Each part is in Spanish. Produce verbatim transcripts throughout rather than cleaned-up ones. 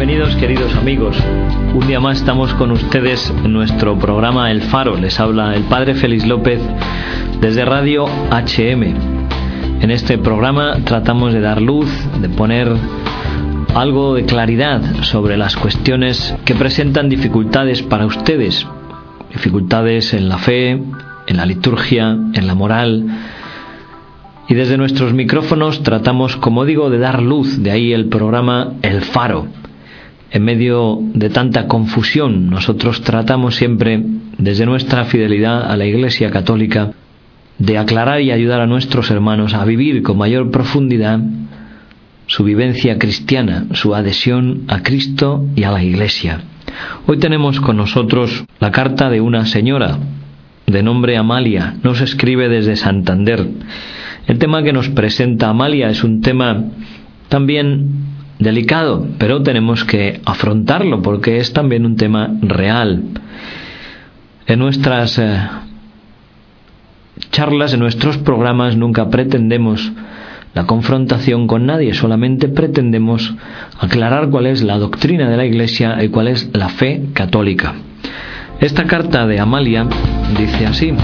Bienvenidos, queridos amigos. Un día más estamos con ustedes en nuestro programa El Faro. Les habla el Padre Félix López desde Radio H M. En este programa tratamos de dar luz, de poner algo de claridad sobre las cuestiones que presentan dificultades para ustedes. Dificultades en la fe, en la liturgia, en la moral. Y desde nuestros micrófonos tratamos, como digo, de dar luz. De ahí el programa El Faro. En medio de tanta confusión, nosotros tratamos siempre, desde nuestra fidelidad a la Iglesia Católica, de aclarar y ayudar a nuestros hermanos a vivir con mayor profundidad su vivencia cristiana, su adhesión a Cristo y a la Iglesia. Hoy tenemos con nosotros la carta de una señora de nombre Amalia. Nos escribe desde Santander. El tema que nos presenta Amalia es un tema también delicado, pero tenemos que afrontarlo porque es también un tema real. En nuestras eh, charlas, en nuestros programas, nunca pretendemos la confrontación con nadie, solamente pretendemos aclarar cuál es la doctrina de la Iglesia y cuál es la fe católica. Esta carta de Amalia dice así: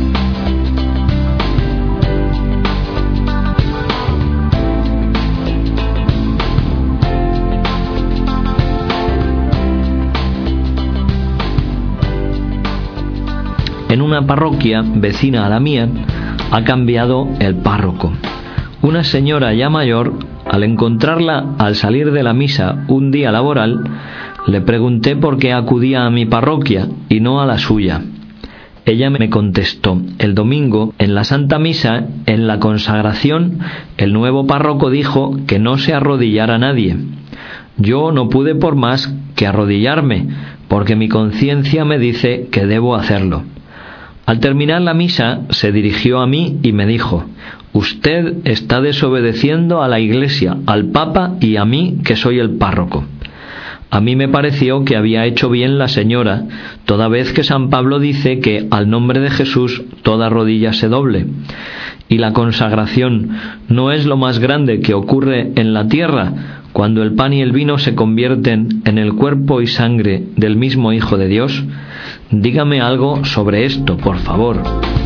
en una parroquia vecina a la mía ha cambiado el párroco. Una señora ya mayor, al encontrarla al salir de la misa un día laboral, le pregunté por qué acudía a mi parroquia y no a la suya. Ella me contestó: el domingo, en la Santa Misa, en la consagración, el nuevo párroco dijo que no se arrodillara nadie. Yo no pude por más que arrodillarme, porque mi conciencia me dice que debo hacerlo. Al terminar la misa, se dirigió a mí y me dijo: usted está desobedeciendo a la Iglesia, al Papa y a mí, que soy el párroco. A mí me pareció que había hecho bien la señora, toda vez que San Pablo dice que al nombre de Jesús toda rodilla se doble. Y la consagración no es lo más grande que ocurre en la tierra, cuando el pan y el vino se convierten en el cuerpo y sangre del mismo Hijo de Dios. Dígame algo sobre esto, por favor.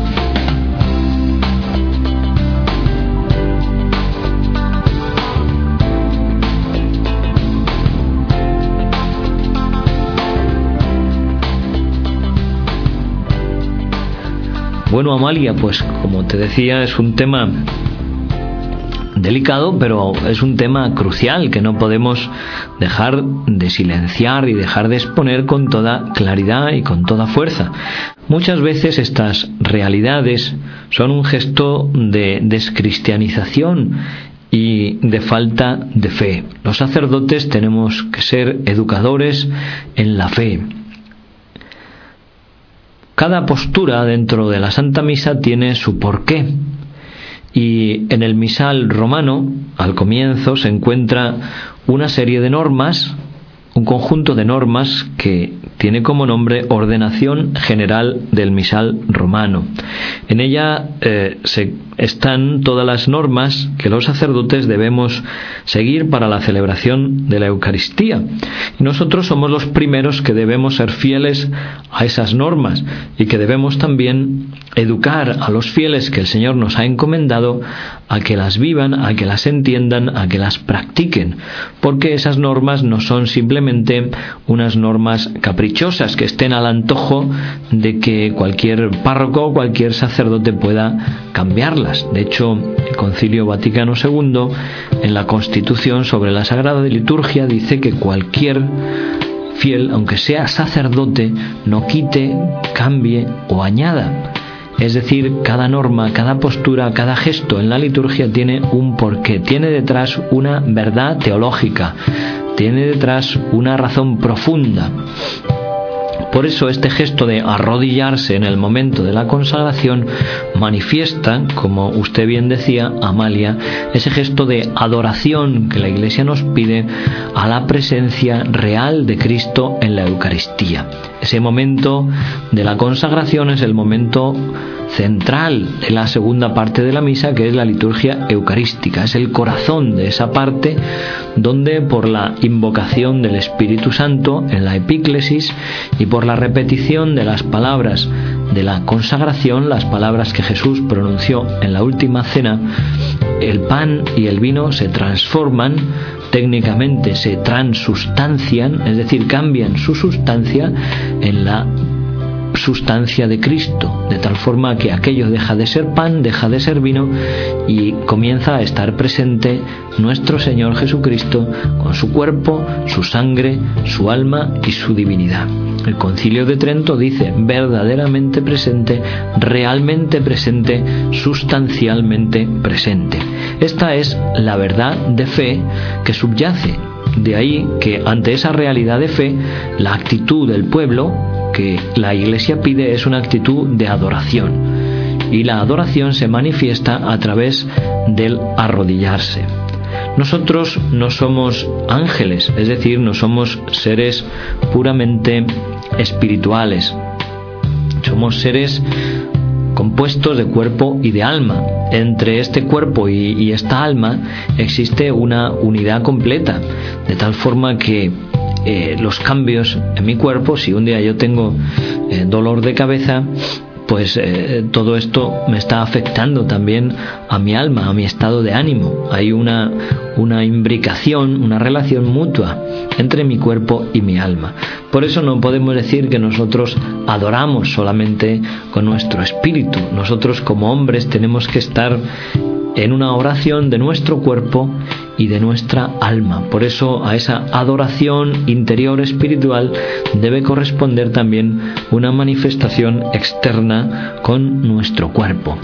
Bueno, Amalia, pues como te decía, es un tema delicado, pero es un tema crucial que no podemos dejar de silenciar y dejar de exponer con toda claridad y con toda fuerza. Muchas veces estas realidades son un gesto de descristianización y de falta de fe. Los sacerdotes tenemos que ser educadores en la fe. Cada postura dentro de la Santa Misa tiene su porqué. Y en el misal romano, al comienzo, se encuentra una serie de normas, un conjunto de normas que tiene como nombre Ordenación General del Misal Romano. En ella eh, se, están todas las normas que los sacerdotes debemos seguir para la celebración de la Eucaristía. Y nosotros somos los primeros que debemos ser fieles a esas normas y que debemos también educar a los fieles que el Señor nos ha encomendado a que las vivan, a que las entiendan, a que las practiquen, porque esas normas no son simplemente unas normas caprichosas que estén al antojo de que cualquier párroco o cualquier sacerdote pueda cambiarlas. De hecho, el Concilio Vaticano segundo, en la Constitución sobre la Sagrada Liturgia, dice que cualquier fiel, aunque sea sacerdote, no quite, cambie o añada. Es decir, cada norma, cada postura, cada gesto en la liturgia tiene un porqué, tiene detrás una verdad teológica, tiene detrás una razón profunda. Por eso este gesto de arrodillarse en el momento de la consagración manifiesta, como usted bien decía, Amalia, ese gesto de adoración que la Iglesia nos pide a la presencia real de Cristo en la Eucaristía. Ese momento de la consagración es el momento central de la segunda parte de la misa, que es la liturgia eucarística. Es el corazón de esa parte donde, por la invocación del Espíritu Santo en la epíclesis y por la repetición de las palabras de la consagración, las palabras que Jesús pronunció en la última cena, el pan y el vino se transforman, técnicamente se transustancian, es decir, cambian su sustancia en la sustancia de Cristo, de tal forma que aquello deja de ser pan, deja de ser vino y comienza a estar presente nuestro Señor Jesucristo con su cuerpo, su sangre, su alma y su divinidad. El Concilio de Trento dice verdaderamente presente, realmente presente, sustancialmente presente. Esta es la verdad de fe que subyace. De ahí que ante esa realidad de fe, la actitud del pueblo que la Iglesia pide es una actitud de adoración, y la adoración se manifiesta a través del arrodillarse. Nosotros no somos ángeles, es decir, no somos seres puramente espirituales, somos seres compuestos de cuerpo y de alma. Entre este cuerpo y, y esta alma existe una unidad completa, de tal forma que eh, los cambios en mi cuerpo, si un día yo tengo eh, dolor de cabeza, pues eh, todo esto me está afectando también a mi alma, a mi estado de ánimo. Hay una, una imbricación, una relación mutua entre mi cuerpo y mi alma. Por eso no podemos decir que nosotros adoramos solamente con nuestro espíritu. Nosotros como hombres tenemos que estar en una oración de nuestro cuerpo y de nuestra alma. Por eso a esa adoración interior espiritual debe corresponder también una manifestación externa con nuestro cuerpo,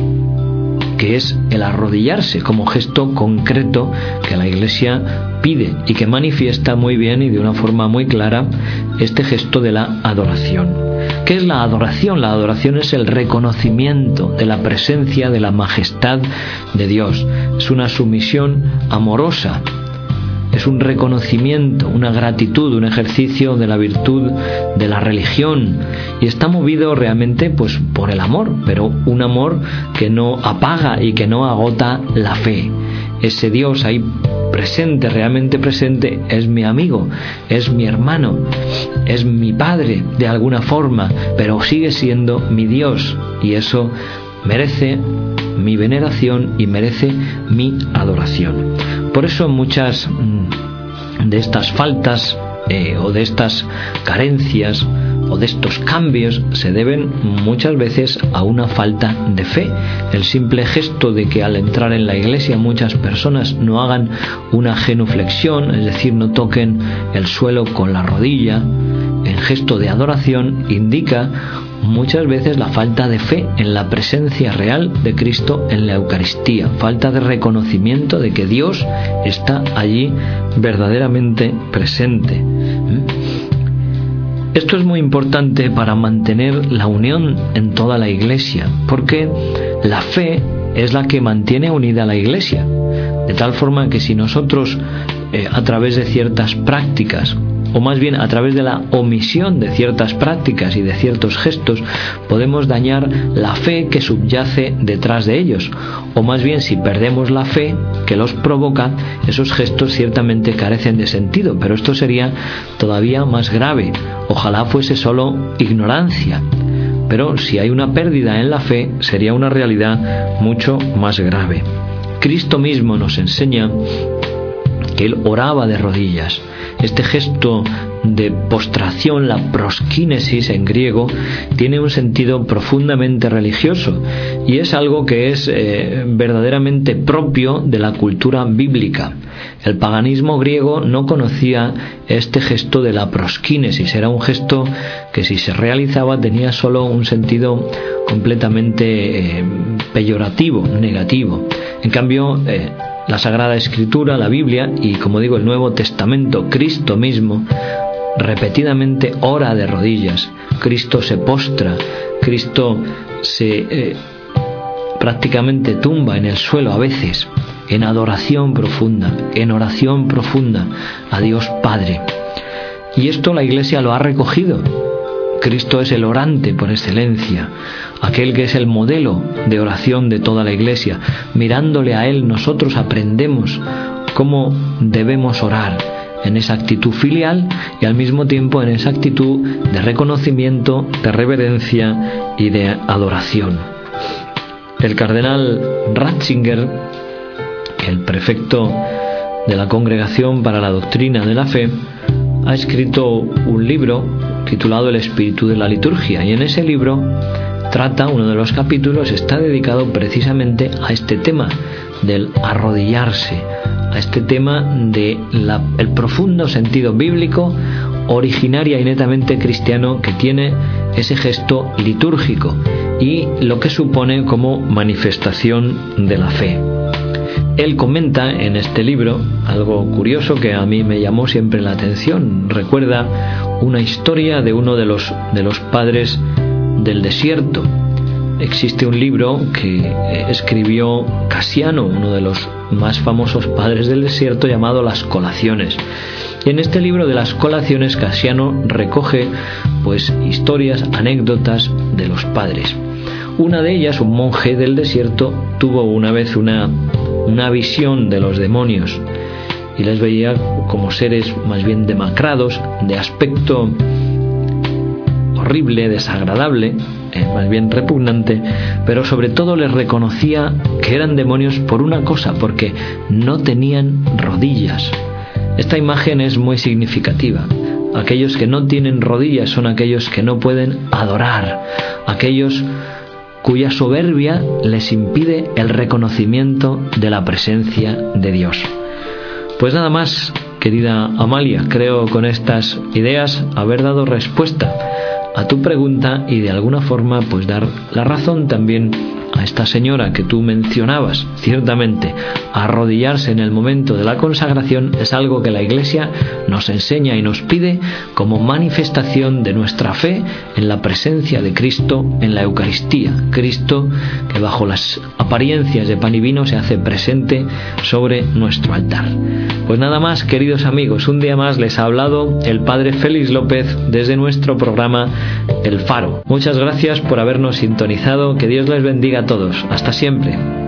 que es el arrodillarse como gesto concreto que la Iglesia pide y que manifiesta muy bien y de una forma muy clara este gesto de la adoración. ¿Qué es la adoración? La adoración es el reconocimiento de la presencia, de la majestad de Dios. Es una sumisión amorosa, es un reconocimiento, una gratitud, un ejercicio de la virtud de la religión, y está movido realmente pues por el amor, pero un amor que no apaga y que no agota la fe. Ese Dios ahí presente, realmente presente, es mi amigo, es mi hermano, es mi padre de alguna forma, pero sigue siendo mi Dios, y eso merece mi veneración y merece mi adoración. Por eso muchas de estas faltas eh, o de estas carencias o de estos cambios se deben muchas veces a una falta de fe. El simple gesto de que al entrar en la iglesia muchas personas no hagan una genuflexión, es decir, no toquen el suelo con la rodilla en gesto de adoración, indica muchas veces la falta de fe en la presencia real de Cristo en la Eucaristía, falta de reconocimiento de que Dios está allí verdaderamente presente. Esto es muy importante para mantener la unión en toda la Iglesia, porque la fe es la que mantiene unida a la Iglesia, de tal forma que si nosotros eh, a través de ciertas prácticas, o más bien a través de la omisión de ciertas prácticas y de ciertos gestos, podemos dañar la fe que subyace detrás de ellos, o más bien si perdemos la fe que los provoca, esos gestos ciertamente carecen de sentido, pero esto sería todavía más grave. Ojalá fuese solo ignorancia, pero si hay una pérdida en la fe, sería una realidad mucho más grave. Cristo mismo nos enseña que Él oraba de rodillas. Este gesto de postración, la proskínesis en griego, tiene un sentido profundamente religioso y es algo que es eh, verdaderamente propio de la cultura bíblica. El paganismo griego no conocía este gesto de la proskínesis, era un gesto que si se realizaba tenía solo un sentido completamente eh, peyorativo, negativo. En cambio, eh, la Sagrada Escritura, la Biblia y, como digo, el Nuevo Testamento, Cristo mismo, repetidamente ora de rodillas. Cristo se postra, Cristo se eh, prácticamente tumba en el suelo a veces, en adoración profunda, en oración profunda a Dios Padre. Y esto la Iglesia lo ha recogido. Cristo es el orante por excelencia, aquel que es el modelo de oración de toda la Iglesia. Mirándole a Él, nosotros aprendemos cómo debemos orar en esa actitud filial y al mismo tiempo en esa actitud de reconocimiento, de reverencia y de adoración. El cardenal Ratzinger, el prefecto de la Congregación para la Doctrina de la Fe, ha escrito un libro titulado El Espíritu de la Liturgia, y en ese libro trata, uno de los capítulos está dedicado precisamente a este tema del arrodillarse, a este tema de la, el profundo sentido bíblico, originaria y netamente cristiano que tiene ese gesto litúrgico y lo que supone como manifestación de la fe. Él comenta en este libro algo curioso que a mí me llamó siempre la atención. Recuerda una historia de uno de los, de los padres del desierto. Existe un libro que escribió Casiano, uno de los más famosos padres del desierto, llamado Las Colaciones. Y en este libro de las Colaciones, Casiano recoge pues historias, anécdotas de los padres. Una de ellas, un monje del desierto, tuvo una vez una, una visión de los demonios y les veía como seres más bien demacrados, de aspecto horrible, desagradable, eh, más bien repugnante, pero sobre todo les reconocía que eran demonios por una cosa, porque no tenían rodillas. Esta imagen es muy significativa. Aquellos que no tienen rodillas son aquellos que no pueden adorar, aquellos cuya soberbia les impide el reconocimiento de la presencia de Dios. Pues nada más, querida Amalia, creo con estas ideas haber dado respuesta a tu pregunta y de alguna forma pues dar la razón también a esta señora que tú mencionabas. Ciertamente, arrodillarse en el momento de la consagración es algo que la Iglesia nos enseña y nos pide como manifestación de nuestra fe en la presencia de Cristo en la Eucaristía. Cristo que bajo las apariencias de pan y vino se hace presente sobre nuestro altar. Pues nada más, queridos amigos, un día más les ha hablado el Padre Félix López desde nuestro programa El Faro. Muchas gracias por habernos sintonizado, que Dios les bendiga a todos. Hasta siempre.